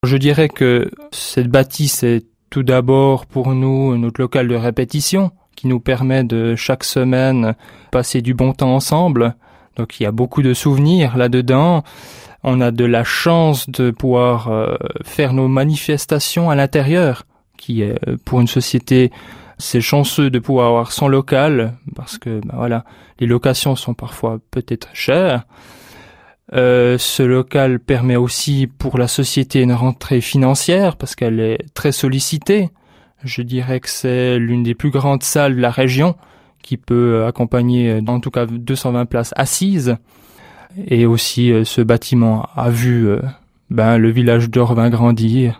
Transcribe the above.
Je dirais que cette bâtisse est tout d'abord pour nous notre local de répétition qui nous permet de chaque semaine passer du bon temps ensemble. Donc il y a beaucoup de souvenirs là-dedans. On a de la chance de pouvoir faire nos manifestations à l'intérieur, qui est pour une société, c'est chanceux de pouvoir avoir son local parce que les locations sont parfois peut-être chères. Ce local permet aussi pour la société une rentrée financière parce qu'elle est très sollicitée. Je dirais que c'est l'une des plus grandes salles de la région qui peut accompagner en tout cas 220 places assises. Et aussi ce bâtiment a vu le village d'Orvin grandir.